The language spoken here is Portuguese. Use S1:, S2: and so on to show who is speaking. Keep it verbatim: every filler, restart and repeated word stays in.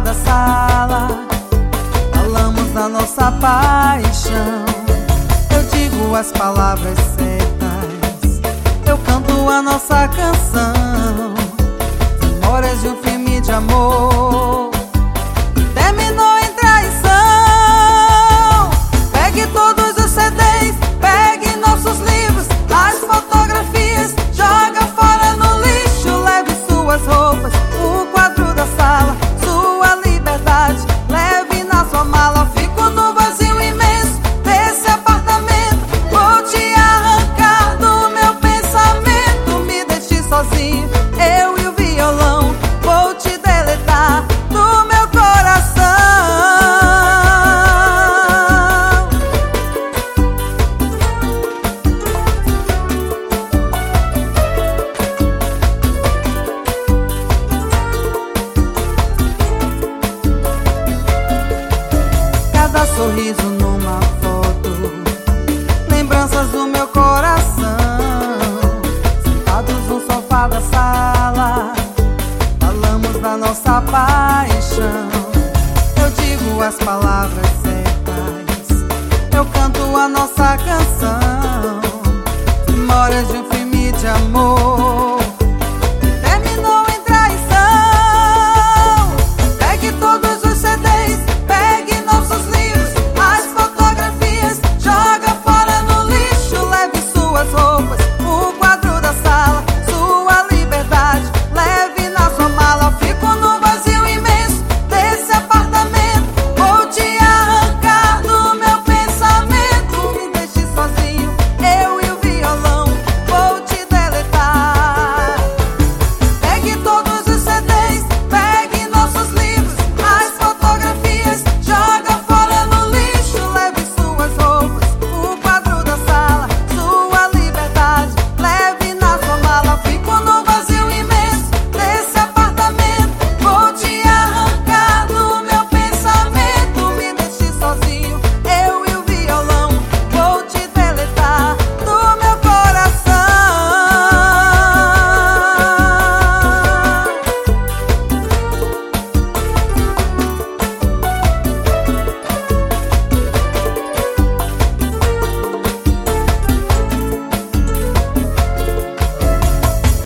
S1: da sala, falamos da nossa paixão. Eu digo as palavras certas, eu canto a nossa canção. Memórias de um filme de amor que terminou em traição. Pegue todos os C Ds, pegue nossos livros, as fotografias, joga fora no lixo. Leve suas roupas, o quadro da sala, sua liberdade, leve na sua mala. Fico no vazio imenso desse apartamento, vou te arrancar do meu pensamento. Me deixe sozinho, eu e o violão, vou te deletar do meu coração. Cada sorriso numa foto, lembranças do meu coração. Sentados no sofá da sala, falamos da nossa paixão. Eu digo as palavras certas, eu canto a nossa canção. Memórias de um filme de amor